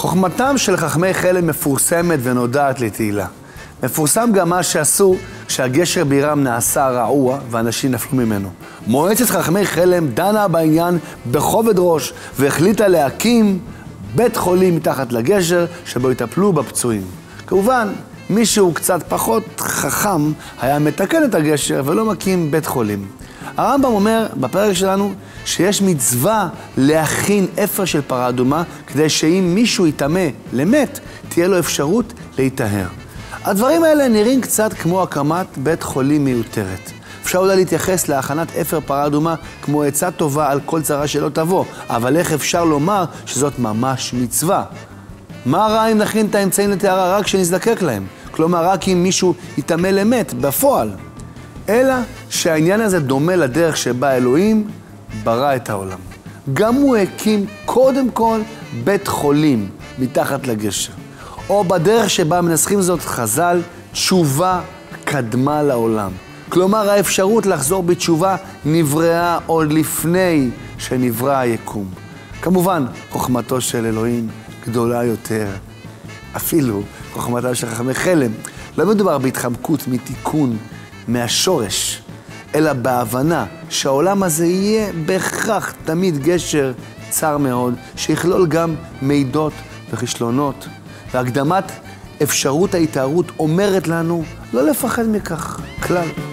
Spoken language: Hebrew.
חוכמתם של חכמי חלם מפורסמת ונודעת לתהילה. מפורסם גם מה שעשו כשהגשר בירם נעשה רעוע ואנשים נפלו ממנו. מועצת חכמי חלם דנה בעניין בכובד ראש והחליטה להקים בית חולים מתחת לגשר שבו יטפלו בפצועים. כמובן, מישהו קצת פחות חכם היה מתקן את הגשר ולא מקים בית חולים. הרמב"ם אומר בפרק שלנו שיש מצווה להכין אפר של פרה אדומה כדי שאם מישהו יטמא למת, תהיה לו אפשרות להיטהר. הדברים האלה נראים קצת כמו הקמת בית חולים מיותרת. אפשר אולי להתייחס להכנת אפר פרה אדומה כמו עצה טובה על כל צרה שלא תבוא, אבל איך אפשר לומר שזאת ממש מצווה? מה רע אם נכין את האמצעים לטהרה רק כשנזדקק להם? כלומר, רק אם מישהו יטמא למת בפועל. אלא שהעניין הזה דומה לדרך שבה אלוהים ברא את העולם. גם הוא הקים קודם כל בית חולים מתחת לגשר. או בדרך שבה מנסחים זאת חז"ל, תשובה קדמה לעולם. כלומר, האפשרות לחזור בתשובה נבראה עוד לפני שנברא היקום. כמובן, חוכמתו של אלוהים גדולה יותר. אפילו חוכמתם של חכמי חלם. לא מדובר בהתחמקות מתיקון מהשורש, אלא בהבנה שהעולם הזה יהיה בהכרח תמיד גשר צר מאוד, שיכלול גם מידות וכישלונות. והקדמת אפשרות ההתארות אומרת לנו לא לפחד מכך כלל.